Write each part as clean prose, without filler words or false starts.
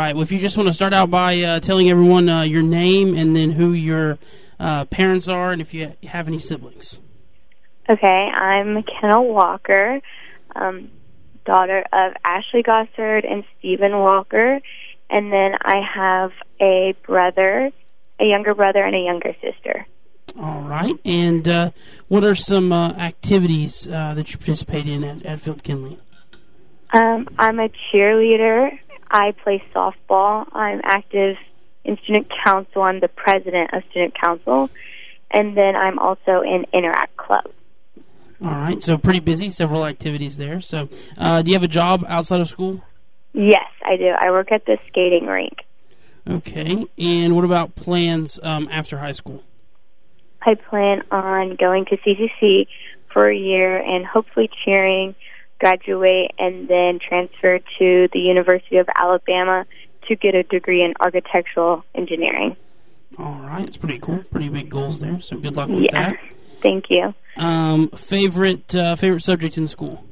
right. Well, if you just want to start out by telling everyone your name and then who your parents are and if you have any siblings. Okay, I'm McKenna Walker, daughter of Ashley Gossard and Stephen Walker, and then I have a younger brother, and a younger sister. All right, and what are some activities that you participate in at Field Kinley? I'm a cheerleader. I play softball. I'm active in student council. I'm the president of student council, and then I'm also in Interact Club. All right, so pretty busy, several activities there. So do you have a job outside of school? Yes, I do. I work at the skating rink. Okay, and what about plans after high school? I plan on going to CCC for a year and hopefully cheering, graduate, and then transfer to the University of Alabama to get a degree in architectural engineering. All right, it's pretty cool. Pretty big goals there, so good luck with that. Thank you. Favorite subject in school?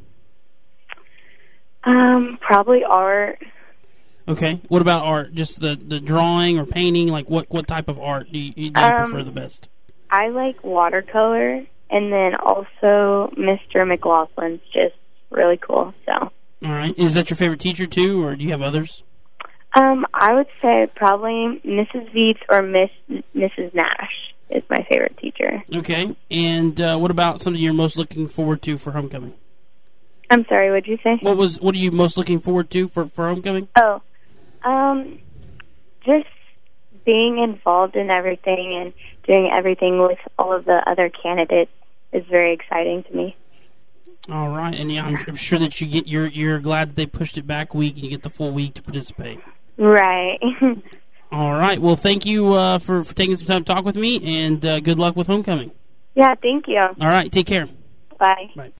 Probably art. Okay. What about art? Just the drawing or painting? Like what type of art do you prefer the best? I like watercolor, and then also Mr. McLaughlin's just really cool. So. All right. Is that your favorite teacher too, or do you have others? I would say probably Mrs. Viets or Mrs. Nash is my favorite teacher. Okay. And what about something you're most looking forward to for homecoming? I'm sorry, what did you say? What are you most looking forward to for homecoming? Oh, just being involved in everything and doing everything with all of the other candidates is very exciting to me. All right, and yeah, I'm sure that you're glad that they pushed it back a week and you get the full week to participate. Right. All right. Well, thank you for taking some time to talk with me, and good luck with homecoming. Yeah, thank you. All right, take care. Bye. Bye.